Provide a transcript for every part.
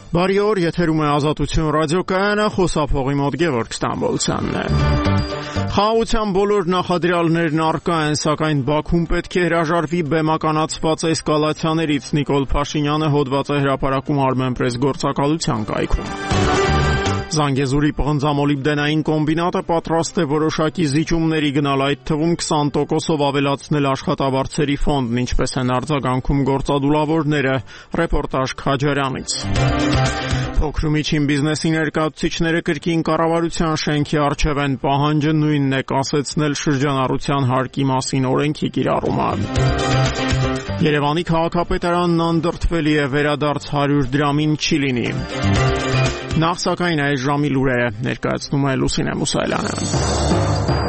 Բարի օր, եթերում է Ազատություն ռադիոկայանը, խոսափողի մոտ Գևորգ Ստամբոլցյանն է։ Խաղաղության բոլոր նախադրյալներն առկա են, սակայն Բաքուն պետք է հրաժարվի բեմականացված էսկալացիաներից։ Նիկոլ Փաշինյանը հոդված է հրապարակում Armenpress գործակալության կայքում։ Զանգեզուրի պղնձամոլիբդենային կոմբինատը պատրաստ է որոշակի զիջումների գնալ, այդ թվում 20%-ով ավելացնել աշխատավարձերի ֆոնդն, ինչպես են արձագանքում գործադուլավորները, ռեպորտաժ Քաջարյանից։ Փոքր ու միջին բիզնեսի ներկայացուցիչները կրկին կառավարության շենքի առջև են, պահանջը նույնն է՝ կասեցնել շրջանառության հարկի մասին օրենքի կիրառումը։ Երևանի քաղաքապետարանն անդրդվելի է, վերադարձ 100 դրամին չի լինի։ Նախ սակայն այս ժամի լուրերը ներկայացնում է Լուսինե Մուսայելյանը։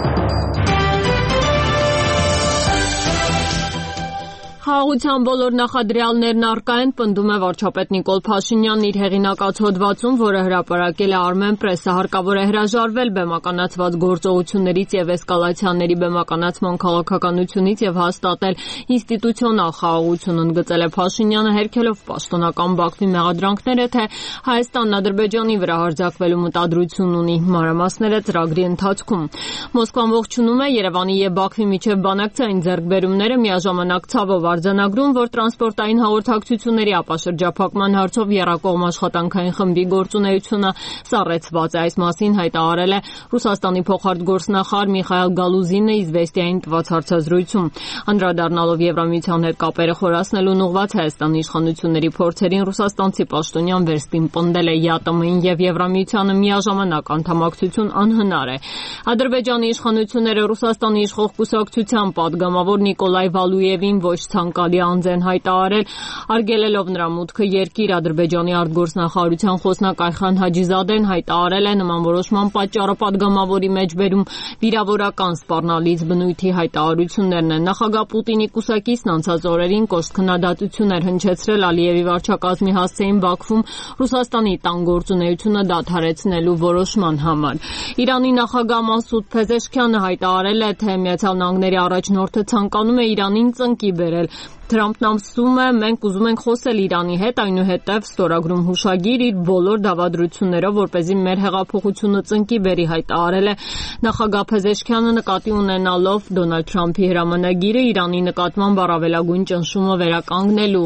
Խաղաղության բոլոր նախադրյալներն առկա են, պնդում է վարչապետ Նիկոլ Փաշինյանն իր հեղինակած հոդվածում, որը հրապարակել է Armenpress-ը, հարկավոր է հրաժարվել բեմականացված գործողություններից եւ էսկալացիաների բեմականացման քաղաքականությունից եւ հաստատել ինստիտուցիոնալ խաղաղություն, ընդգծել է Փաշինյանը, հերքելով պաշտոնական Բաքվի մեղադրանքները, թե Հայաստանն Ադրբեջանի վրա հարձակվելու մտադրություն ունի։ Մանրամասները ծրագրի ընթացքում։ Մոսկվան ողջունում է Երևանի եւ Բաքվի միջև բանակցային ձեռքբերումները, միաժամանակ ցավով արձանագրում, որ տրանսպորտային հաղորդակցությունների ապաշրջափակման հարցով եռակողմ աշխատանքային խմբի գործունեությունը սառեցված է։ Այս մասին հայտարարել է Ռուսաստանի փոխարտգործնախարար Միխայել Գալուզինը Իզվեստիային տված հարցազրույցում։ Անդրադառնալով Եվրամիության հետ կապերը խորացնելուն ուղղված Հայաստանի իշխանությունների փորձերին, ռուսաստանցի պաշտոնյան վերստին պնդել է ԵԱՏՄ-ին եւ Եվրամիությանը միաժամանակ անդամակցություն անհնար է։ Ադրբեջանի իշխանությունները Ռուսաստանի իշխող կուսակցության պատգամավոր Նիկոլայ Վալուևին ոչ ցանկալի անձ են հայտարարել, արգելելով նրա մուտքը երկիր։ Ադրբեջանի արտգործնախարարության խոսնակ Այխան Հաջիզադեն հայտարարել է նման որոշման պատճառը պատգամավորի մեջբերում վիրավորական սպառնալից բնույթի հայտարարություններն են։ Նախագահ Պուտինի կուսակիցն անցած օրերին կոշտ քննադատություններ հնչեցրել Ալիևի վարչակազմի հասցեին Բաքվում Ռուսաստանի տան գործունեությունը դադարեցնելու որոշման համար։ Իրանի նախագահ Մասուդ Փեզեշքյանը հայտարարել է, թե Միացյալ Նահանգների առաջնորդը ցանկանում է Իրանին ծնկի բերել։ Թրամփն ասում է, մենք ուզում ենք խոսել Իրանի հետ, այնուհետև ստորագրում հուշագիր իր բոլոր դավադրություններով, որպեսզի մեր հեղափոխությունը ծնկի բերի, հայտարարել է նախագահ Փեզեշքյանը, նկատի ունենալով Դոնալդ Թրամփի հրամանագիրը Իրանի նկատմամբ առավելագույն ճնշումը վերականգնելու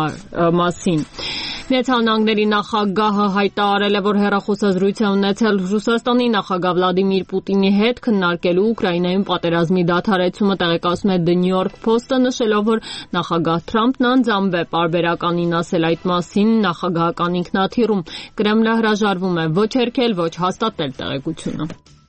մասին։ Միացյալ Նահանգների նախագահը հայտարարել է, որ հեռախոսազրույց է ունեցել Ռուսաստանի նախագահ Վլադիմիր Պուտինի հետ քննարկելու Ուկրաինայում պատերազմի դադարեցումը, տեղեկացնում է The New York Post-ը, նշելով, որ նախագահ Թրամփն անձամբ է պարբերականին ասել այդ մասին նախագահական ինքնաթիռում։ Կրեմլը հրաժարվում է ոչ հերքել, ոչ հաստատել տեղեկությունը։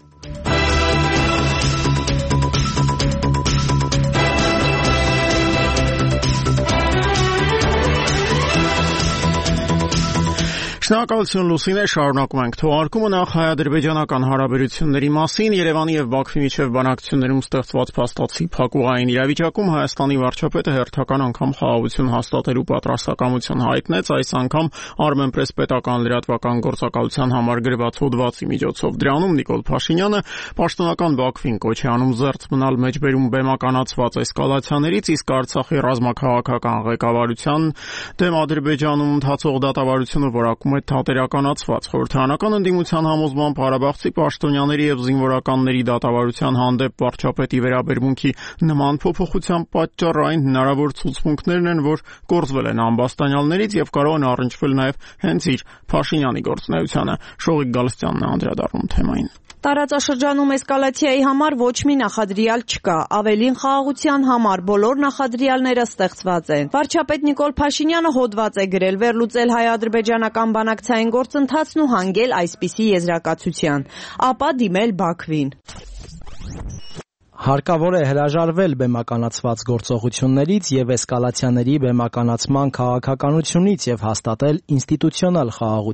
Շնորհակալություն Լուսինե, շարունակում ենք թողարկումը։ Նախ հայ-ադրբեջանական հարաբերությունների մասին Երևանի եւ Բաքվի միջև բանակցություններում ստեղծված փաստացի փակուղային իրավիճակում Հայաստանի վարչապետը հերթական անգամ խաղաղություն հաստատելու պատրաստակամություն հայտնեց, այս անգամ Armenpress պետական լրատվական գործակալության համար գրված հոդվածի միջոցով։ Դրանում Նիկոլ Փաշինյանը պաշտոնական Բաքվին կոչ է անում զերծ մնալ մեջբերում բեմականացված էսկալացիաներից, իսկ Արցախի ռազմաքաղաքական ղեկավարության դեմ Ադրբեջանում ընթացող դատավարությունը որակում թատերականացված։ Խորհրդարանական ընդդիմության համոզմամբ Ղարաբաղցի պաշտոնյաների եւ զինվորականների դատավարության հանդեպ վարչապետի վերաբերմունքի նման փոփոխության պատճառը այն հնարավոր ցուցմունքներն են, որ կորզվել են ամբաստանյալներից եւ կարող են առնչվել նաեւ հենց իր Փաշինյանի գործունեությանը։ Շողիկ Գալստյանն է անդրադառնում թեմային։ Տարածաշրջանում էսկալացիայի համար ոչ մի նախադրյալ չկա, ավելին խաղաղության համար բոլոր նախադրյալները ստեղծված են։ Վարչապետ Նիկոլ Փաշինյանը հոդված է գրել վերլուծել հայ-ադրբեջանական բանակցային գործընթացն ու հանգել այսպիսի եզրակացության, ապա դիմել Բաքվին։ Հարկավոր է հրաժարվել բեմականացված գործողություններից եւ էսկալացիաների բեմականացման քաղաքականությունից եւ հաստատել ինստիտուցիոնալ խաղաղություն։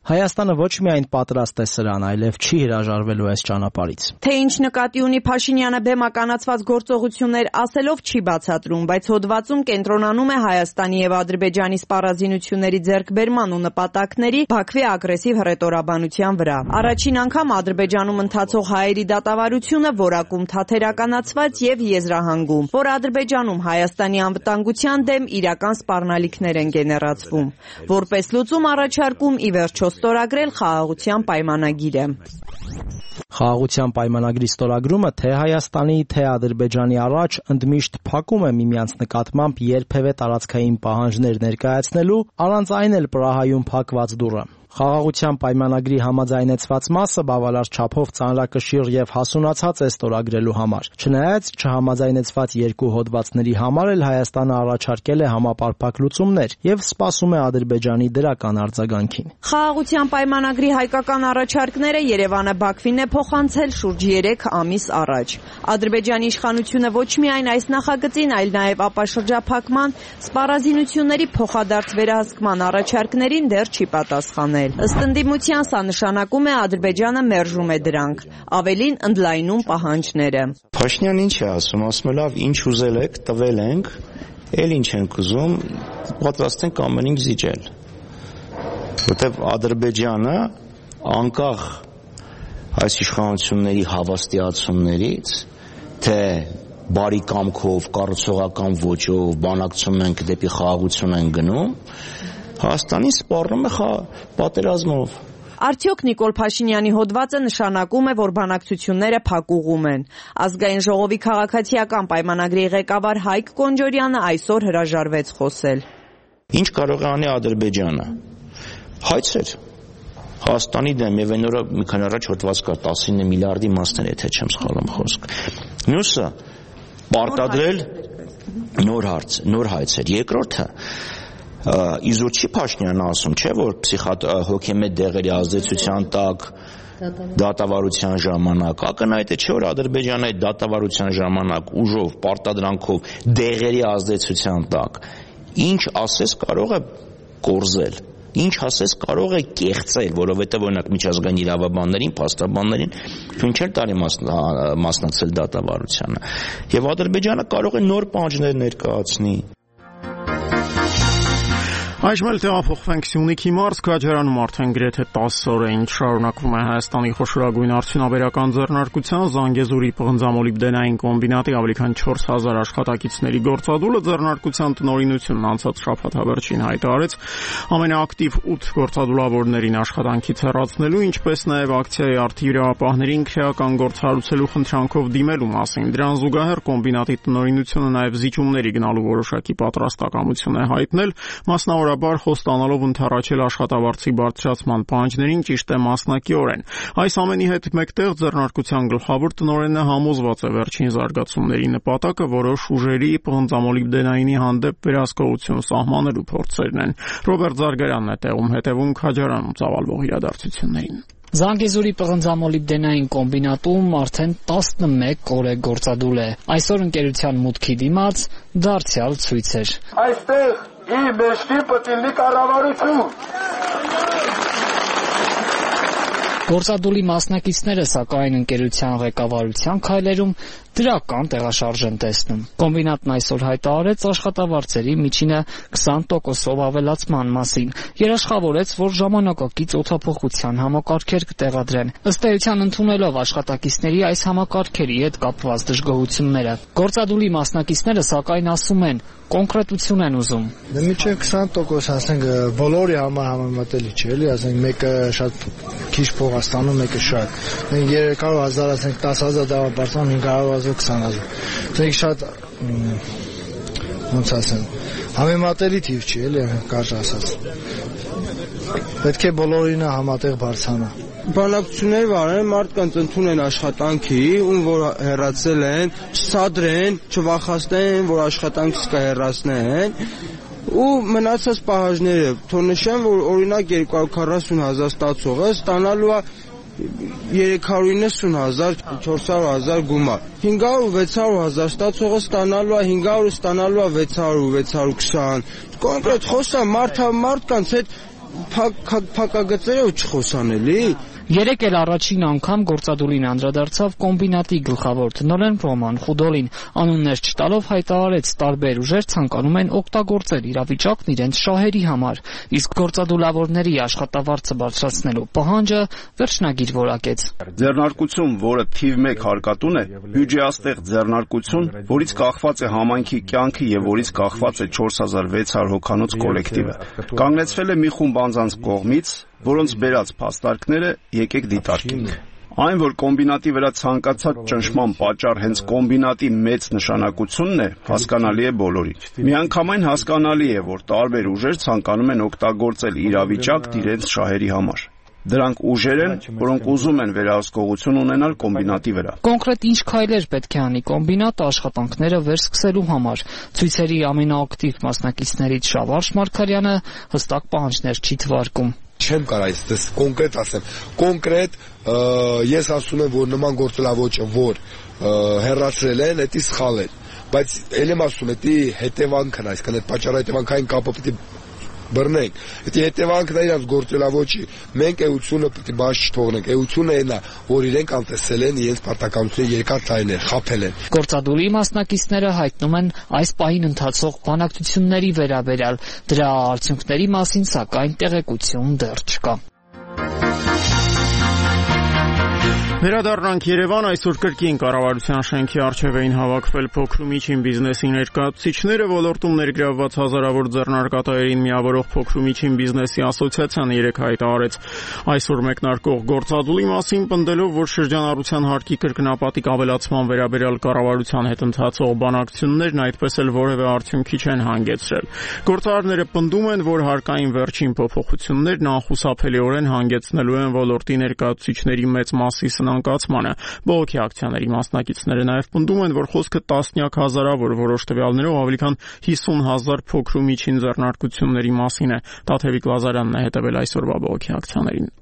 Հայաստանը ոչ միայն պատրաստ է սրան, այլև չի հրաժարվելու այս ճանապարհից։ Թե ինչ նկատի ունի Փաշինյանը բեմականացված գործողություններ ասելով չի բացատրում, բայց հոդվածում կենտրոնանում է Հայաստանի եւ Ադրբեջանի սպառազինությունների ձեռքբերման ու նպատակների Բաքվի ագրեսիվ հռետորաբանության վրա։ Առաջին անգամ Ադրբեջանում ընթացող հայերի դատավարությունը որակում թատերականացված եւ եզրահանգում, որ Ադրբեջանում Հայաստանի անվտանգության դեմ իրական սպառնալիքներ են գեներացվում, որպես լուծում առաջարկում ի վերջո ստորագրել խաղաղության պայմանագիրը։ Խաղաղության պայմանագրի ստորագրումը թե Հայաստանի, թե Ադրբեջանի առաջ ընդմիշտ փակում է միմյանց նկատմամբ երբևէ տարածքային պահանջներ ներկայացնելու, առանց այն էլ Պրահայում փակված դուռը։ Խաղաղության պայմանագրի համաձայնեցված մասը բավարար չափով ծանրակշիռ եւ հասունացած է ստորագրելու համար։ Չնայած չհամաձայնեցված երկու հոդվածների համար էլ Հայաստանը առաջարկել է համապարփակ լուծումներ եւ սպասում է Ադրբեջանի դրական արձագանքին։ Խաղաղության պայմանագրի հայկական առաջարկները Երևանը Բաքվին է փոխանցել շուրջ 3 ամիս առաջ։ Ադրբեջանի իշխանությունը ոչ միայն այս նախագծին, այլ նաեւ ապաշրջափակման, սպառազինությունների փոխադարձ վերահսկման առաջարկներին դեռ չի պատասխանել։ Ըստ ընդդիմության սա նշանակում է Ադրբեջանը մերժում է դրանք, ավելին ընդլայնում պահանջները։ Փաշինյանն ինչ է ասում, ասում է լավ, ինչ ուզել եք, տվել ենք, էլ ինչ ենք ուզում, պատրաստ ենք ամեն ինչ զիջել։ Որտեւ Ադրբեջանը անկախ այս իշխանությունների հավաստիացումներից, թե բարի կամքով, կառուցողական ոճով, բանակցում ենք դեպի խաղաղություն են գնում, Հայաստանի սպառնում է պատերազմով։ Արդյոք Նիկոլ Փաշինյանի հոդվածը նշանակում է, որ բանակցությունները փակուղում են։ Ազգային ժողովի քաղաքացիական պայմանագրի ղեկավար Հայկ Կոնջորյանը այսօր հրաժարվեց խոսել։ Ինչ կարող է անի Ադրբեջանը։ Հայցեր Հայաստանի դեմ եւ այն օրը մի քանի առաջ հոդված կար 19 միլիարդի մասներ, եթե չեմ սխալվում խոսք։ Մյուսը պարտադրել նոր հայցեր։ Երկրորդը Իզուր չի Փաշինյանը ասում, չէ, որ հոգեմետ դեղերի ազդեցության տակ դատավարության ժամանակ, ակնհայտ է, չէ, որ Ադրբեջանը այդ դատավարության ժամանակ ուժով, պարտադրանքով դեղերի ազդեցության տակ ինչ ասես կարող է կորզել, ինչ ասես կարող է կեղծել, որովհետև օրինակ միջազգային իրավաբաններին, փաստաբաններին թույն չէր տալի մասնակցել դատավարությանը, եւ Ադրբեջանը կարող է նոր պահանջներ ներկայացնի։ Այժմ էլ տեղափոխվենք Սյունիքի մարզ, Քաջարանում արդեն գրեթե 10 օր է ինչ շարունակվում է Հայաստանի խոշորագույն արդյունաբերական ձեռնարկության Զանգեզուրի պղնձամոլիբդենային կոմբինատի ավելի քան 4000 աշխատակիցների գործադուլը ձեռնարկության տնօրինությունն անցած շաբաթ վերջին հայտարարեց ամենաակտիվ 8 գործադուլավորներին աշխատանքից հեռացնելու, ինչպես նաև ակցիայի արտիրապահներին քրեական գործ հարուցելու խնդրանքով դիմելու մասին։ Դրան զուգահեռ կոմբինատի տնօրինությունը նաև զիջումների գնալու որոշակի պատրաստակամություն է հայտնել, մասնավորաբար խոստանալով ընդառաջել աշխատավարձի բարձրացման պահանջներին ճիշտ է մասնակիորեն։ Այս ամենի հետ մեկտեղ ձեռնարկության գլխավոր տնօրենը համոզված է վերջին զարգացումների նպատակը որոշ ուժերի պղնձամոլիբդենայինի հանդեպ վերահսկողություն սահմանելու փորձերն են։ Ռոբերտ Զարգարյանն է տեղում հետևում Քաջարանում ծավալվող իրադարձություններին։ Զանգեզուրի պղնձամոլիբդենային կոմբինատում արդեն 11 օր է գործադուլ է։ Այսօր ընկերության մուտքի դիմաց դարձյալ ցույց էր։ Այստեղ ի մեջքի պտիլի կառավարություն։ Գործադուլի մասնակիցները սակայն ընկերության ղեկավարության քայլերում դրական տեղաշարժ են տեսնում։ Կոմբինատն այսօր հայտարարեց աշխատավարձերի միջինը 20%-ով ավելացման մասին։ Երաշխավորեց, որ ժամանակակից օդափոխության համակարգեր կտեղադրեն, ըստ էության ընդունելով աշխատակիցների այս համակարգերի հետ կապված դժգոհությունները։ Գործադուլի մասնակիցները սակայն ասում են, կոնկրետություն են ուզում։ Դե միջև 20%, ասենք բոլորի համար համեմատելի չէ, էլի, ասենք մեկը շատ քիչ փող է ստանում, մեկը շատ։ Մենք 300,000, ասենք 10,000 դավա բարձրանում 500,000 20,000։ Դե շատ ոնց ասեմ, համեմատելի թիվ չի, էլի, կարճ ասած։ Պետք է բոլորին համատեղ բարձրանա։ Բանակցություններ վարեն, մարդկանց ընդունեն աշխատանքի, ում որ հեռացել են, չսադրեն, չվախացնեն, որ աշխատանքից կհեռացնեն, ու մնացած պահանջները, թող նշեմ, որ օրինակ 240,000 ստացողը ստանալու է 390,000, 400,000 գումար։ 500-600,000 ստացողը ստանալու է 500, ստանալու է 600, 620։ Կոնկրետ խոսա մարդկանց հետ փակագծերով չխոսանելի։ Երեկ էլ առաջին անգամ գործադուլին անդրադարձավ կոմբինատի գլխավոր տնօրեն Ռոման Խուդոլին, անուններ չտալով հայտարարեց տարբեր ուժեր ցանկանում են օգտագործել իրավիճակն իրենց շահերի համար, իսկ գործադուլավորների աշխատավարձը բարձրացնելու պահանջը վերջնագիր որակեց։ Ձեռնարկություն, որը թիվ 1 հարկատուն է, բյուջեաստեղ ձեռնարկություն, որից կախված է համայնքի կյանքը եւ որից կախված է 4600 հոգանոց կոլեկտիվը, կանգնեցվել է մի խումբ անձանց կողմից, որոնց բերած փաստարկները եկեք դիտարկենք։ Այն, որ կոմբինատի վրա ցանկացած ճնշման պատճառ հենց կոմբինատի մեծ նշանակությունն է, հասկանալի է բոլորին։ Միանգամայն հասկանալի է, որ տարբեր ուժեր ցանկանում են օգտագործել իրավիճակն իրենց շահերի համար։ Դրանք ուժեր են, որոնք ուզում են վերահսկողություն ունենալ կոմբինատի վրա։ Կոնկրետ ինչ քայլեր պետք է անի կոմբինատը աշխատանքները վերսկսելու համար։ Ցույցերի ամենաակտիվ մասնակիցներից Շավարժ Մարգարյանը հստակ պահանջներ չի թվարկում։ Չեմ կարող այստեղ կոնկրետ ասեմ։ Կոնկրետ ես ասում եմ, որ նման գործելավոճը, որ հեռացրել են, դա սխալ է։ Բայց ել եմ ասում, դա հետևանքն է, այսինքն այդ պատճառը հետևանքային կապը պետք է բռնենք։ Դա հետևանքն է իրաց գործելավոճի։ Մենք էությունը պետք է բաց չթողնենք։ Էությունը այն է, որ իրենք անտեսել են իրենց պարտականությունը երկար տարիներ, խաբել են։ Գործադուլի մասնակիցները հայտնում են այս պահին ընթացող բանակցությունների վերաբերյալ, դրա արդյունքների մասին սակայն տեղեկություն դեռ չկա։ Վերադառնանք Երևան, այսօր կրկին կառավարության շենքի առջև էին հավաքվել փոքր ու միջին բիզնեսի ներկայացուցիչները, ոլորտում ներգրավված հազարավոր ձեռնարկատերերին միավորող փոքր ու միջին բիզնեսի ասոցիացիան երեկ հայտարարեց այսօր մեկնարկող գործադուլի մասին, պնդելով, որ շրջանառության հարկի կրկնապատիկ ավելացման վերաբերյալ կառավարության հետ ընթացող բանակցություններն այդպես էլ որևէ արդյունքի չեն հանգեցրել։ Գործարարները պնդում են, որ հարկային վերջին փոփոխություններն անխուսափելիորեն հանգեցնելու են ոլորտի ներկայացուցիչների մեծ մասի անկացմանը։ Բողոքի ակցիաների մասնակիցները նաև պնդում են, որ խոսքը տասնյակ հազարավոր, որոշ տվյալներով ավելի քան 50,000 փոքր ու միջին ձեռնարկությունների մասին է։ Տաթևիկ Լազարյանն է հետևել այսօրվա բողոքի ակցիաներին։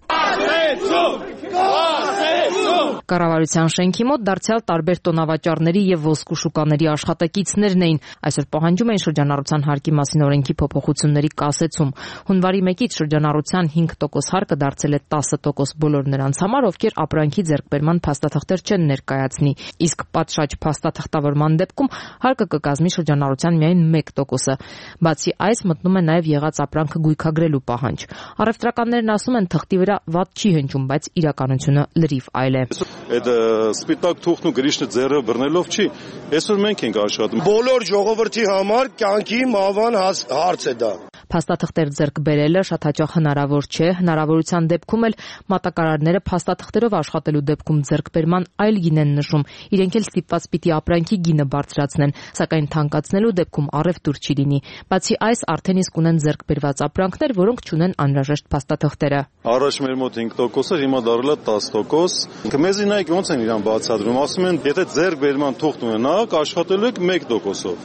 Կառավարության շենքի մոտ դարձյալ տարբեր տոնավաճառների եւ ոսկու շուկաների աշխատակիցներն էին։ Այսօր պահանջում էին շրջանառության հարկի մասին օրենքի փոփոխությունների կասեցում։ Հունվարի 1-ից շրջանառության 5% հարկը դարձել է 10% բոլոր նրանց համար, ովքեր ապրանքի ձեռքբերման փաստաթղթեր չեն ներկայացնի, իսկ պատշաճ փաստաթղթավորման դեպքում հարկը կկազմի շրջանառության միայն 1%-ը։ Բացի այս, մտնում է նաեւ եղած ապրանքը գույքագրելու պահանջ։ Առևտրականներն ասում են, թղթի վրա վատ չի հնչում, բայց իրականությունը լրիվ այլ է։ Այդ սպիտակ թուղթն ու գրիշը ձեռը բռնելով չի։ Այսօր մենք ենք աշխատում։ Բոլոր ժողովրդի համար կյանքի մահվան հարց է դա։ Փաստաթղթեր ձեռք բերելը շատ հաճախ հնարավոր չէ, հնարավորության դեպքում էլ մատակարարները փաստաթղթերով աշխատելու դեպքում ձեռքբերման այլ գին են նշում, իրենք էլ ստիպված պիտի ապրանքի գինը բարձրացնեն, սակայն թանկացնելու դեպքում առևտուր չի լինի։ Բացի այս, արդեն իսկ ունեն ձեռքբերված ապրանքներ, որոնք չունեն անհրաժեշտ փաստաթղթերը։ Առաջ մեր մոտ 5% էր, հիմա դառել է 10%։ Մեզի նայեք ոնց են իրան բացատրում, ասում են, եթե ձեռքբերման թուղթ ունենաք, աշխատելու եք 1%-ով։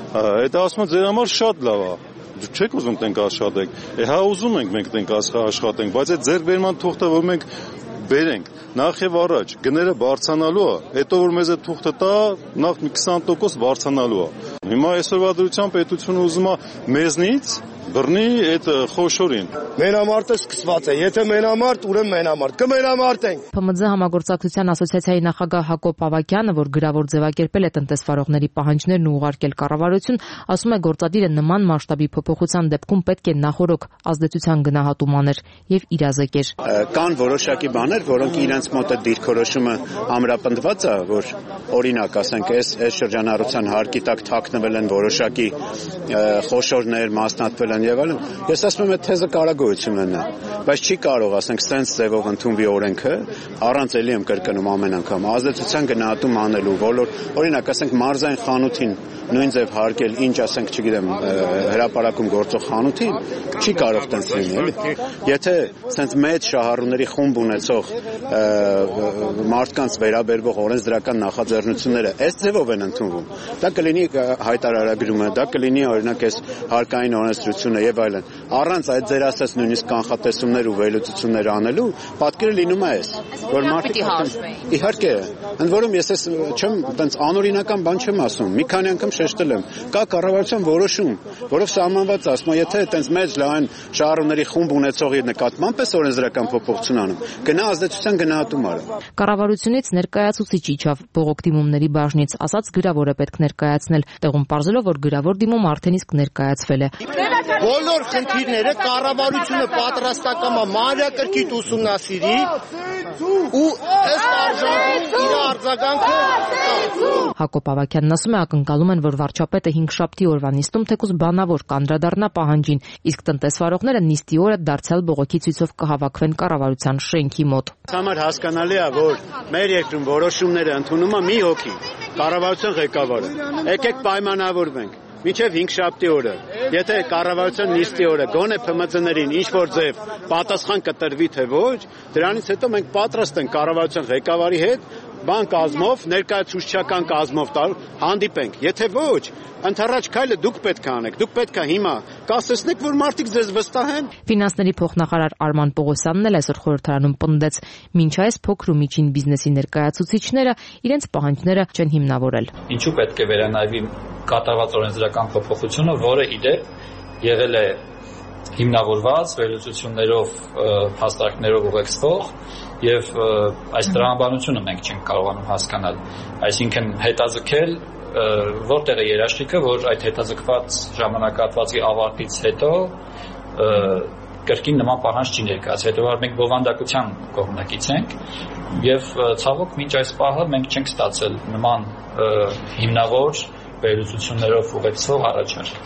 Դա ասում են ձեր համար շատ լավ է։ Չեք ուզում տենք աշխատենք, հա ուզում ենք մենք տենք աշխատենք, բայց այդ ձեռքբերման թուղթը, որ մենք բերենք, նախ եւ առաջ գները բարձրանալու է, հետո որ մեզ այդ թուղթը տա, նախ 20% բարձրանալու է։ Հիմա այսօրվա դրությամբ պետությունը ուզում է մեզնից բռնի այդ խոշորին։ Մենամարտը սկսված է, եթե մենամարտ, ուրեմն մենամարտ, կմենամարտենք։ ՓՄԶ համագործակցության ասոցիացիայի նախագահ Հակոբ Ավակյանը, որ գրավոր ձևակերպել է տնտեսվարողների պահանջներն ու ուղարկել կառավարություն, ասում է, գործադիրը նման մասշտաբի փոփոխության դեպքում պետք է նախորոք ազդեցության գնահատում աներ եւ իրազեկեր։ Կան որոշակի բաներ, որոնք իրենց մոտ է դիրքորոշումը ամրապնդված է, որ օրինակ, ասենք, այս շրջանառության հարկի տակ թաքնվել են որոշակի խոշորներ, մասնատվել են եւ այլն։ Ես ասում եմ, այդ թեզը կարագոյություն ունենա, բայց չի կարող, ասենք, սենց ձևով ընդունվի օրենքը, առանց էլի եմ կրկնում ամեն անգամ, ազդեցության գնահատում անելու, օրինակ, ասենք, մարզային խանութին նույն ձև հարկել, ինչ ասենք, չգիտեմ, հրապարակում գործող խանութին, չի կարող տենց լինի, էլի։ Եթե սենց մեծ շահառուների խումբ ունեցող մարդկանց վերաբերվող օրենսդրական նախաձեռնությունները այս ձևով են ընդունվում, դա կլինի հայտարարագրումը, դա կլինի օրինակ այս հարկային օրենսդրության վերլուծությունը եւ այլն։ Առանց այդ ձեր ասած նույնիսկ կանխատեսումներ ու վերլուծություններ անելու, պատկերը լինում է այս, որ մարդիկ իհարկե, ընդ որում ես չեմ այտենց անօրինական բան չեմ ասում, մի քանի անգամ շեշտել եմ, կա կառավարության որոշում, որով սահմանված է, ասում եթե այտենց մեծ լայն շահառուների խումբ ունեցողի նկատմամբ էս օրենսդրական փոփոխություն անում, գնա ազդեցության գնահատում արա։ Կառավարությունից ներկայացուցիչ իջավ բողոք դիմումների բաժնից, ասաց գրավորը պետք ներկայացնել, տեղում պարզելով, որ գրավոր դիմում արդեն իսկ ներկայացվել է։ Բոլոր խնդիրները կառավարությունը պատրաստական է մանրակրկիտ ուսումնասիրի ու ըստ արժանապատվի իր արձագանքը Հակոբ Ավագյանն ասում է, ակնկալում են, որ վարչապետը 5-շաբթի օրվա նիստում թեկուզ բանավոր կանդրադառնա պահանջին, իսկ տնտեսվարողները նիստի օրը դարձյալ բողոքի ցույցով կհավաքվեն կառավարության շենքի մոտ։ Համար հասկանալի է, որ մեր երկրում որոշումները ընդունում է մի հոգի, կառավարության ղեկավարը։ Եկեք պայմանավորվենք։ Մինչև 5-շաբթի օրը, եթե կառավարության նիստի օրը գոնե ՓՄԾ-ներին ինչ-որ ձև պատասխան կտրվի թե ոչ, դրանից հետո մենք պատրաստ ենք կառավարության ղեկավարի հետ բան կազմով, ներկայացուցչական կազմով հանդիպենք։ Եթե ոչ, ընդառաջ քայլը դուք պետք է անեք, դուք պետք է հիմա կասեցնեք, որ մարդիկ ձեզ վստահեն։ Ֆինանսների փոխնախարար Արման Պողոսյանն էլ այսօր խորհրդարանում պնդեց, մինչ այս փոքր ու միջին բիզնեսի ներկայացուցիչները իրենց պահանջները չեն հիմնավորել։ Ինչու պետք է վերանայվի կատարված օրենսդրական փոփոխությունը, որը իդեպ եղել է հիմնավորված վերլուծություններով, փաստարկներով ուղեկցվող եւ այս տրամաբանությունը մենք չենք կարողանում հասկանալ, այսինքն հետաձգել որտեղ է երաշխիքը, որ այդ հետաձգված ժամանակահատվածի ավարտից հետո կրկին նման պահանջ չի ներկայացել, հետո որ մենք բովանդակության կողմնակից ենք եւ ցավոք մինչ այս պահը մենք չենք ստացել նման հիմնավոր վերլուծություններով ուղեկցող առաջարկ։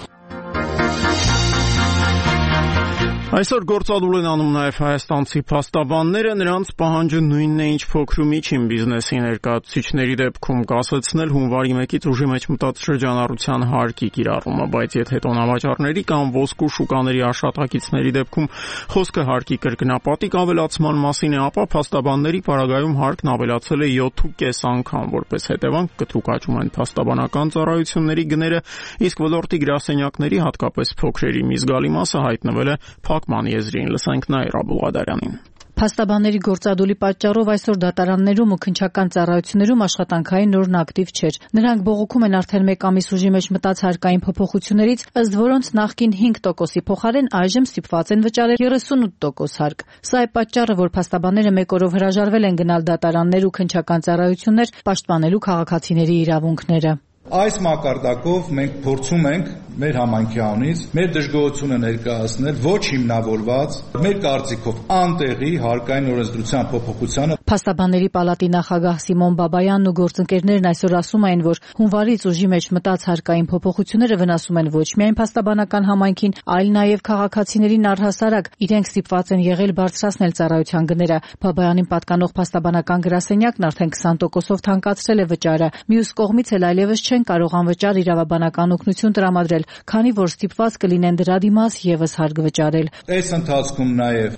Այսօր գործադուլ են անում նաև հայաստանցի փաստաբանները, նրանց պահանջը նույնն է, ինչ փոքր ու միջին բիզնեսի ներկայացուցիչների դեպքում կասեցնել հունվարի 1-ից ուժի մեջ մտած շրջանառության հարկի կիրառումը, բայց եթե տոնավաճառների կամ ոսկու շուկաների աշխատակիցների դեպքում խոսքը հարկի կրկնապատիկ ավելացման մասին է, ապա փաստաբանների պարագայում հարկն ավելացել է 7.5 անգամ, որպես հետևանք կտրուկ աճում են փաստաբանական ծառայությունների գները, իսկ ոլորտի գրասենյակների, հատկապես փոքրերի մի զգալի մասը հայտնվել է փակման եզրին։ Լսենք Նաիրա Բուղադարյանին։ Փաստաբանների գործադուլի պատճառով այսօր դատարաններում ու քննչական ծառայություններում աշխատանքային նորն ակտիվ չէր։ Նրանք բողոքում են արդեն 1 ամիս ուժի մեջ մտած հարկային փոփոխություններից, ըստ որոնց նախկին 5%-ի փոխարեն այժմ ստիպված են վճարել 38% հարկ։ Սա է պատճառը, որ փաստաբանները 1 օրով հրաժարվել են գնալ դատարաններ ու քննչական ծառայություններ պաշտպանելու քաղաքացիների իրավունքները։ Այս մակարդակով մենք փորձում ենք մեր համայնքի անունից մեր դժգոհությունը ներկայացնել ոչ հիմնավորված, մեր կարծիքով անտեղի հարկային օրենսդրության փոփոխությանը։ Փաստաբանների պալատի նախագահ Սիմոն Բաբայանն ու գործընկերներն այսօր ասում են, որ հունվարից ուժի մեջ մտած հարկային փոփոխությունները վնասում են ոչ միայն փաստաբանական համայնքին, այլ նաև քաղաքացիներին առհասարակ։ Իրենք ստիպված են եղել բարձրացնել ծառայության գները։ Բաբայանին պատկանող փաստաբանական գրասենյակն արդեն 20%-ով թանկացրել է վճարը։ Մյուս կողմից էլ այլևս չեն կարող անվճար իրավաբանական օգնություն տրամադրել, քանի որ ստիպված կլինեն դրա դիմաց եւս հարկ վճարել։ Այս ընթացքում նաև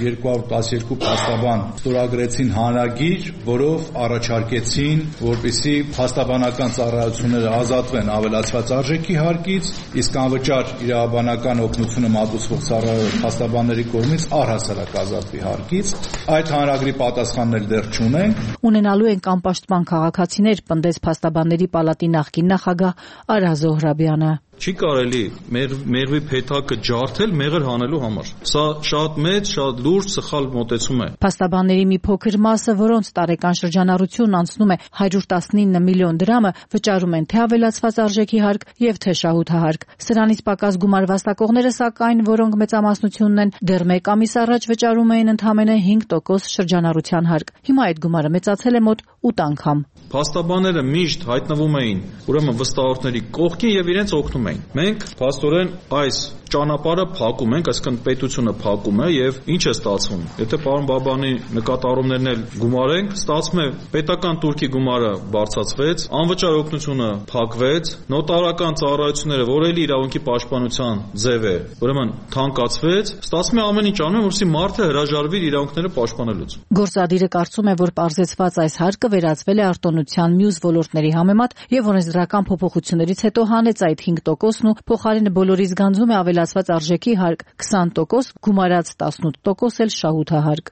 1212 փաստաբան ստորագրեցին հանրագիր, որով առաջարկեցին, որպեսզի փաստաբանական ծառայությունները ազատվեն ավելացված արժեքի հարկից, իսկ անվճար իրավաբանական օգնությունը մատուցող փաստաբանների կողմից առհասարակ ազատվի հարկից։ Այդ հանրագրի պատասխանն էլ դեռ չունենք։ Ունենալու են անպաշտպան քաղաքացիներ, պնդեց փաստաբանների պալատի նախկին նախագահ Արա Զոհրաբյանը։ Չի կարելի մեղվի փեթակը ջարդել մեղր հանելու համար։ Սա շատ մեծ, շատ լուրջ սխալ մոտեցում է։ Փաստաբանների մի փոքր մասը, որոնց տարեկան շրջանառությունն անցնում է 119 միլիոն դրամը, վճարում են թե ավելացված արժեքի հարկ եւ թե շահութահարկ։ Սրանից պակաս գումար վաստակողները, սակայն, որոնք մեծամասնությունն են, դեռ 1 ամիս առաջ վճարում էին ընդամենը 5% շրջանառության հարկ։ Հիմա այդ գումարը մեծացել է մոտ 8 անգամ։ Փաստաբանները միշտ հայտնվում էին ուրեմն վստահորդների կողքին եւ իրենց օգնում էին։ Մենք փաստորեն այս ճանապարհը փակում ենք, այսինքն պետությունը փակում է եւ ինչ է ստացվում։ Եթե պարոն Բաբանի նկատառումներն էլ գումարենք, ստացվում է պետական турքի գումարը բարձրացվեց, անվճար օգնությունը փակվեց, նոտարական ծառայությունները, որ էլի իրավունքի պաշտպանության ձև է, ուրեմն թանկացվեց, ստացվում է ամեն ինչ անում, որպեսզի մարդը հրաժարվի իր իրավունքները պաշտպանելուց։ Գործադիրը կարծում է, որ պարզեցված այս հարկը վերածվել է արտոնության մյուս ոլորտների համեմատ եւ օրենսդրական փոփոխություններից հետո հանեց այդ 5%-ն ու փոխարենը բոլորից գանձում է ավելացված արժեքի հարկ 20%, գումարած 18% էլ շահութահարկ։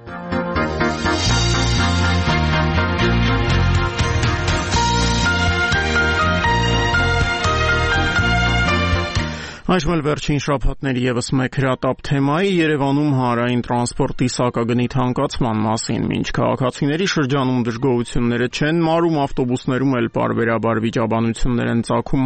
Այժմ էլ վերջին շաբաթների ևս մեկ հրատապ թեմայի Երևանում հանրային տրանսպորտի սակագնի թանկացման մասին։ Մինչ քաղաքացիների շրջանում դժգոհությունները չեն մարում, ավտոբուսներում էլ պարբերաբար վիճաբանություններ են ծագում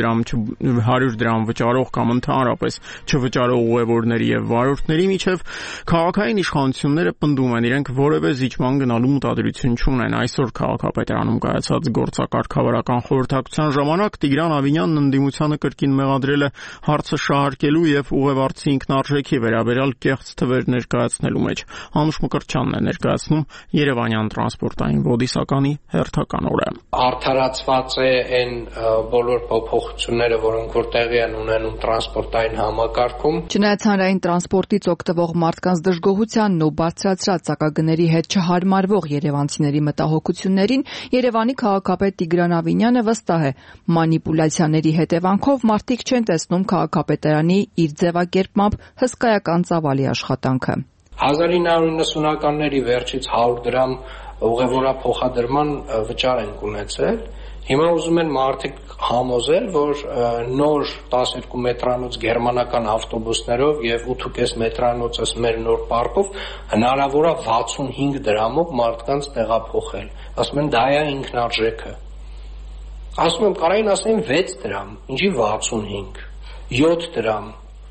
100 դրամ վճարող կամ ընդհանրապես չվճարող ուղևորների եւ վարորդների միջև, քաղաքային իշխանությունները պնդում են իրենք որևէ զիջման գնալու մտադրություն չունեն։ Այսօր քաղաքապետարանում կայացած գործակարգավարական խորհրդակցության ժամանակ Տիգրան Ավինյանն ընդդիմությանը կրկին մեղադրել է հարցը շահարկելու եւ ուղևորցի ինքնարժեքի վերաբերյալ կեղծ թվեր ներկայացնելու մեջ։ Անուշ Մկրտչյանն է ներկայացնում Երևանյան տրանսպորտային բոդիսականի հերթական օրը։ Արդարացված է այն բոլոր փոփոխությունները, որոնք որ տեղի են ունենում տրանսպորտային համակարգում։ Չնայած հանրային տրանսպորտից օգտվող մարդկանց դժգոհությանն ու բարձրացրած սակագների հետ չհարմարվող երևանցիների մտահոգություններին, Երևանի քաղաքապետ Տիգրան Ավինյանը վստահ է, մանիպուլյացիաների հետևանքով մարդիկ չեն տեսնում քաղաքապետարանի իր ձևակերպմամբ հսկայական ծավալի աշխատանքը։ 1990-ականների վերջից 100 դրամ ուղևորափոխադրման վճար ենք ունեցել։ Հիմա ուզում են մարդիկ համոզել, որ նոր 12 մետրանոց գերմանական ավտոբուսներով եւ 8.5 մետրանոցս մեր նոր պարկով հնարավոր է 65 դրամով մարդկանց տեղափոխել։ Ասում են դա է ինքնարժեքը։ Ասում եմ կարային ասեն 6 դրամ, ինչի 65, 7 դրամ,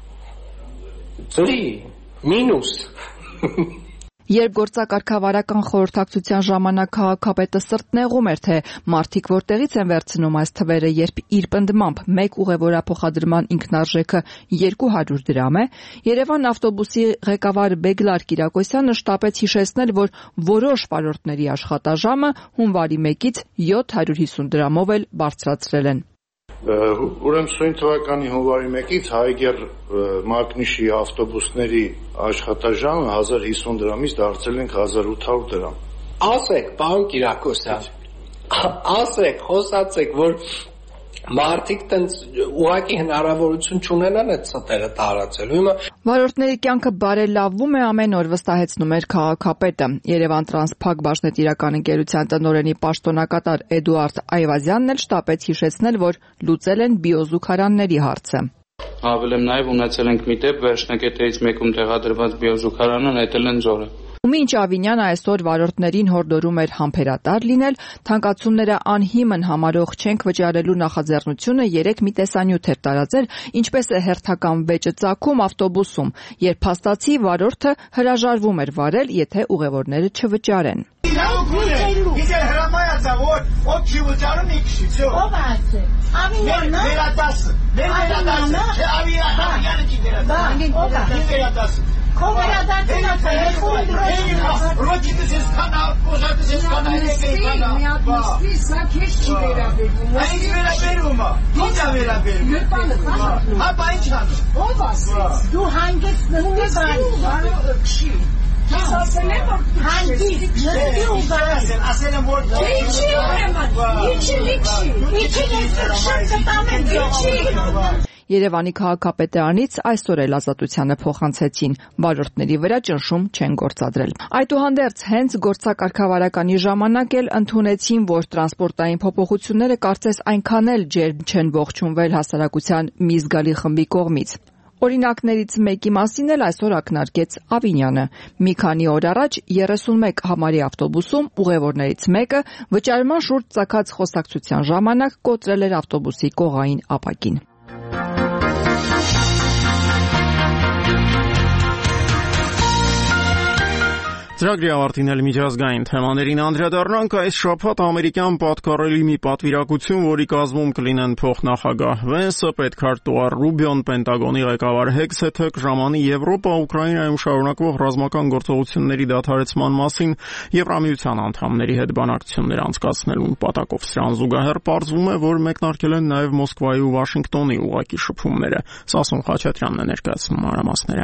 ծրի, մինուս։ Երբ գործակարգավարական խորհրդակցության ժամանակ քաղաքապետը սրտնեղում էր, թե մարդիկ որտեղից են վերցնում այս թվերը, երբ իր պնդմամբ մեկ ուղևորափոխադրման ինքնարժեքը 200 դրամ է, Երևան ավտոբուսի ղեկավար Բեգլար Կիրակոսյանը շտապեց հիշեցնել, որ որոշ վարորդների աշխատաժամը հունվարի 1-ից 750 դրամով էլ բարձրացրել են։ Ուրեմն սույն թվականի հունվարի 1-ից Հայգեր Մակնիշի ավտոբուսների աշխատաժամը 1050 դրամից դարձել ենք 1800 դրամ։ Ասեք, պարոն Կիրակոսյան, ասեք, խոսացեք, որ մարդիկ տենց ուղղակի հնարավորություն չունենան այդ ստերը տարածելու։ Հիմա վարորդների կյանքը բարելավվում է ամեն օր, վստահեցնում էր քաղաքապետը։ Երևան Տրանսփակ բաժնետիրական ընկերության տնօրենի պաշտոնակատար Էդուարդ Այվազյանն էլ շտապեց հիշեցնել, որ լուծել են բիոզուգարանների հարցը։ Ավել եմ նաև ունեցել ենք մի դեպք վերջնակետերից մեկում տեղադրված բիոզուգարանը նետել են ձորը։ Ու մինչ Ավինյանը այսօր վարորդներին հորդորում էր համբերատար լինել, թանկացումները անհիմն համարող չենք վճարելու նախաձեռնությունը 3 մի տեսանյութ էր տարածել, ինչպես է հերթական վեճը ծագում ավտոբուսում, երբ փաստացի վարորդը հրաժարվում էր վարել, եթե ուղևորները չվճարեն։ Իզեր հրամայացա, որ ով չի վճարում մի քշի, всё։ Ով ասե։ Ավինյանը։ Վերադասը։ Չէ, Ավինյանը չի վերադասը։ Ով է վերադասը։ Քո վերադասն է, երկու դրոշ։ Ռոճիտս ես կանա, օժատս ես կանա, Մի սա քեզ չի վերաբերվում։ Այս վերաբերում է։ Ինչ է վերաբերում։ Հապա ինչ անի։ Ով ասեց։ Դու հանգեցնում ես բան։ Քշի։ Ես ասել եմ, որ հանդիվ նստի ու գարասեն, ասել եմ, որ ինչի ուրեմն, ինչի Երևանի քաղաքապետարանից այսօր էլ ազատությանը փոխանցեցին, վարորդների վրա ճնշում չեն գործադրել։ Այդուհանդերձ հենց գործակարգավարականի ժամանակ էլ ընդունեցին, որ տրանսպորտային փոփոխությունները կարծես այնքան էլ ջերմ չեն ողջունվել հասարակության մի զգալի խմբի կողմից։ Օրինակներից մեկի մասին էլ այսօր ակնարկեց Ավինյանը։ Մի քանի օր առաջ 31 համարի ավտոբուսում ուղևորներից մեկը վճարման շուրջ ծագած խոսակցության ժամանակ կոտրել էր ավտոբուսի կողային ապակին։ Ծրագրի ավարտին էլ միջազգային թեմաներին անդրադառնանք այս շաբաթ ամերիկյան պատկառելի մի պատվիրակություն, որի կազմում կլինեն փոխնախագահ Վենսը, պետքարտուղար Ռուբիոն, Պենտագոնի ղեկավար Հեքսեթը, ժամանի Եվրոպա-Ուկրաինայում շարունակվող ռազմական գործողությունների դադարեցման մասին Եվրամիության անդամների հետ բանակցություններ անցկացնելու նպատակով։ Սրան զուգահեռ պարզվում է, որ մեկնարկել են նաև Մոսկվայի ու Վաշինգտոնի ուղղակի շփումները։ Սասուն Խաչատրյանն է ներկայացնում մանրամասները։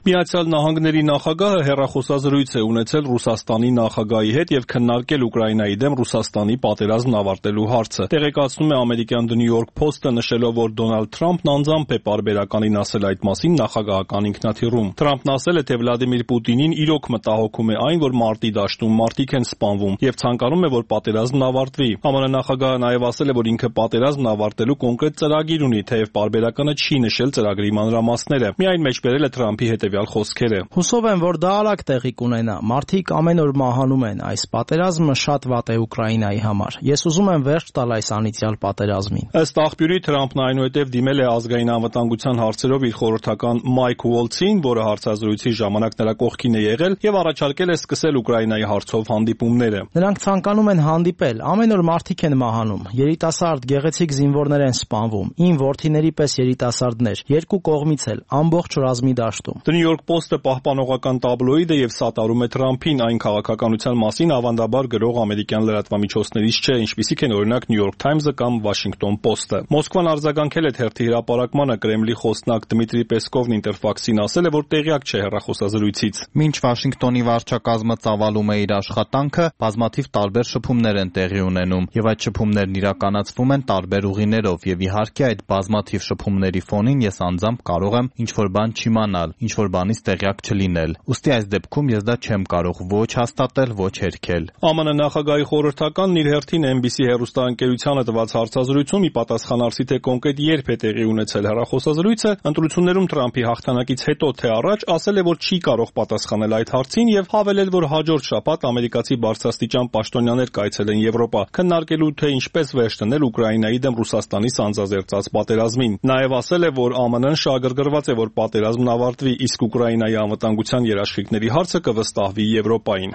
Միացյալ Նահանգների նախագահը հեռախոսազրույց է ունեցել Ռուսաստանի նախագահի հետ եւ քննարկել Ուկրաինայի դեմ Ռուսաստանի պատերազմն ավարտելու հարցը։ Տեղեկացնում է ամերիկյան The New York Post-ը, նշելով, որ Դոնալդ Թրամփն անձամբ է պարբերականին ասել այդ մասին նախագահական ինքնաթիռում։ Թրամփն ասել է, թե Վլադիմիր Պուտինին իրոք մտահոգում է այն, որ մարտի դաշտում մարդիկ են սպանվում եւ ցանկանում է, որ պատերազմն ավարտվի։ ԱՄՆ նախագահը նաեւ ասել է, որ ինքը պատերազմն ավարտելու կոնկրետ ծրագիր ունի, թեև պարբերականը չի նշել ծրագրի մանրամասները։ Միայն մեջբերել է Թրամփի հետևյալ խոսքերը. Հուսով եմ, որ դա արագ տեղի կունենա։ Մարդիկ ամեն օր մահանում են։ Այս պատերազմը շատ վատ է Ուկրաինայի համար։ Ես ուզում եմ վերջ տալ այս անիծյալ պատերազմին։ Ըստ աղբյուրի Թրամփն այնուհետև դիմել է ազգային անվտանգության հարցերով իր խորհրդական Մայք Ուոլցին, որը հարցազրույցի ժամանակ նրա կողքին է եղել, եւ առաջարկել է սկսել Ուկրաինայի հարցով հանդիպումները։ Նրանք ցանկանում են հանդիպել։ Ամեն օր մարդիկ են մահանում։ Երիտասարդ գեղեցիկ զինվորներ են սպանվում։ Իմ որդիների պես երիտասարդներ, երկու կողմից էլ, ամբողջ ռազմի դաշտում։ The New York Post-ը պահպանողական տաբլոիդ է եւ սատարում է Թրամփին, այն քաղաքականության մասին ավանդաբար գրող ամերիկյան լրատվամիջոցներից չէ, ինչպիսիք են օրինակ New York Times-ը կամ Washington Post-ը։ Մոսկվան արձագանքել է թերթի հրապարակմանը, Կրեմլի խոսնակ Դմիտրի Պեսկովն Ինտերֆաքսին ասել է, որ տեղյակ չէ հեռախոսազրույցից։ Մինչ Վաշինգտոնի վարչակազմը ծավալում է իր աշխատանքը, բազմաթիվ տարբեր շփումներ են տեղի ունենում, եւ այդ շփումներն իրականացվում են տարբեր ուղիներով, եւ իհարկե այդ բազմաթիվ շփումների ֆոնին ես անձամբ կարող եմ ինչ-որ բան չիմանալ, ինչ-որ բանից տեղյակ չլինել։ Ուստի այս դեպքում ես դա չեմ կարող ոչ հաստատել, ոչ հերքել։ ԱՄՆ նախագահի խորհրդականն իր հերթին NBC հեռուստաընկերությանը տված հարցազրույցում ի պատասխան արսի թե կոնկրետ երբ է տեղի ունեցել հեռախոսազրույցը, ընտրություններում Թրամփի հաղթանակից հետո թե առաջ, ասել է, որ չի կարող պատասխանել այդ հարցին եւ հավելել, որ հաջորդ շաբաթ ամերիկացի բարձրաստիճան պաշտոնյաներ կայցելեն Եվրոպա, քննարկելու թե ինչպես վերջ դնել Ուկրաինայի դեմ Ռուսաստանի սանձազերծած պատերազմին։ Նաեւ ասել է, որ ԱՄՆ-ն շահագրգռված է, որ պատերազմն ավարտվի, իսկ Ուկրաինայի անվտանգության երաշխիքների հարցը կվստահվի Եվրոպային։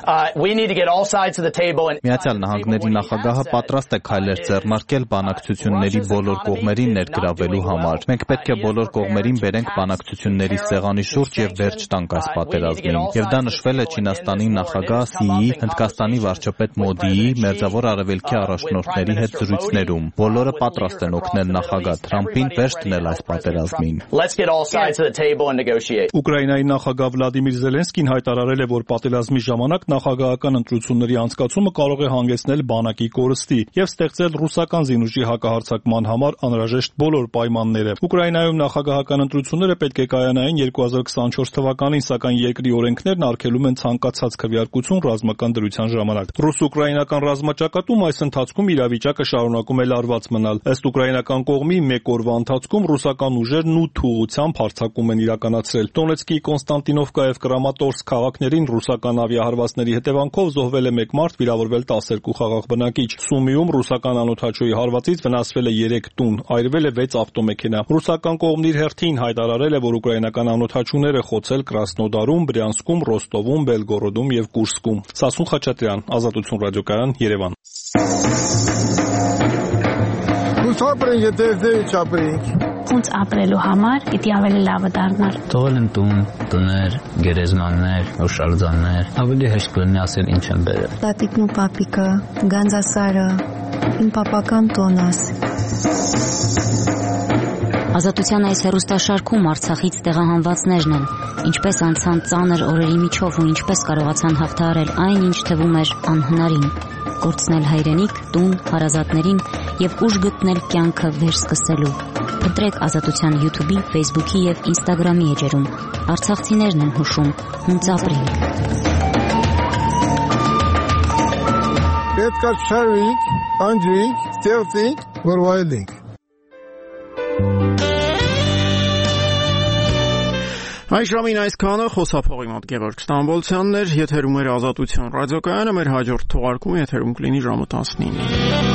Միացյալ Նահանգների նախագահը պատրաստ է քայլեր ձեռնարկել բանակցությունների բոլոր կողմերին ներգրավելու համար։ Մենք պետք է բոլոր կողմերին բերենք բանակցությունների սեղանի շուրջ եւ վերջ տանք այս պատերազմին։ Եվ դա նշվել է Չինաստանի նախագահ Սիի, Հնդկաստանի վարչապետ Մոդիի, Մերձավոր Արևելքի առաջնորդների հետ զրույցներում։ Բոլորը պատրաստ են օգնել նախագահ Թրամփին վերջ դնել այս պատերազմին։ Ուկրաինայի նախագահ Վլադիմիր Զելենսկին հայտարարել է, որ պատերազմի ժամանակ նախագահական ընտրությունների անցկացումը կարող է հանգեցնել բանակի կորստի եւ ստեղծել ռուսական զինուժի հակահարձակման համար անհրաժեշտ բոլոր պայմանները։ Ուկրաինայում նախագահական ընտրությունները պետք է կայանային 2024 թվականին, սակայն երկրի օրենքներն արգելում են ցանկացած քվեարկություն ռազմական դրության ժամանակ։ Ռուս-ուկրաինական ռազմաճակատում այս ընթացքում իրավիճակը շարունակում է լարված մնալ։ Ըստ ուկրաինական կողմի մեկ օրվա ընթացքում ռուսական ուժերն 8 ուղղությամբ հարձակում են իրականացրել։ Դոնեցկի, Կոնստանտինովկա եւ Կրամատորսկ քաղաքներին ռուսական ավիահարվածների հետևանքով զոհվել է 1 մարդ, վիրավորվել 12 խաղաղ բնակիչ։ Սումիում ռուսական անօդաչուի հարվածից վնասվել է 3 տուն, այրվել է 6 ավտոմեքենա։ Ռուսական կողմն իր հերթին հայտարարել է, որ ուկրաինական անօդաչուները խոցել Կրասնոդարում, Բրյանսկում, Ռոստովում, Բելգորոդում եւ Կուրսկում։ Սասուն Խաչատրյան, Ազատություն ռադիոկայան, Երևան։ Ապրենք, եթե չապրենք։ Ոնց ապրելու համար պիտի ավելի լավը դառնար։ Թողել են տուն, տներ, գերեզմաններ, հուշարձաններ, ավելի հեշտ կլինի ասել ինչ են բերել։ Տատիկն ու պապիկը, Գանձասարը, իմ պապական տոնս։ Ազատության այս հեռուստաշարքում Արցախից տեղահանվածներն են, ինչպես անցան ծանր օրերի միջով ու ինչպես կարողացան հաղթահարել այն, ինչ թվում էր անհնարին, կորցնել հայրենիք, տուն, հարազատներին եւ ուժ գտնել կյանքը վերսկսելու։ Ընտրեք Ազատության YouTube-ի, Facebook-ի եւ Instagram-ի էջերում։ Արցախցիներն են հուշում, ոնց ապրենք։ Պետք է շարվենք, անջրենք, ստեղծենք, որ վայելենք։ Այս ժամին այսքանը, խոսափողի մոտ Գևորգ Ստամբոլցյանն էր, եթերում էր Ազատություն ռադիոկայանը, մեր հաջորդ թողարկումը եթերում կլինի ժամը 19-ին։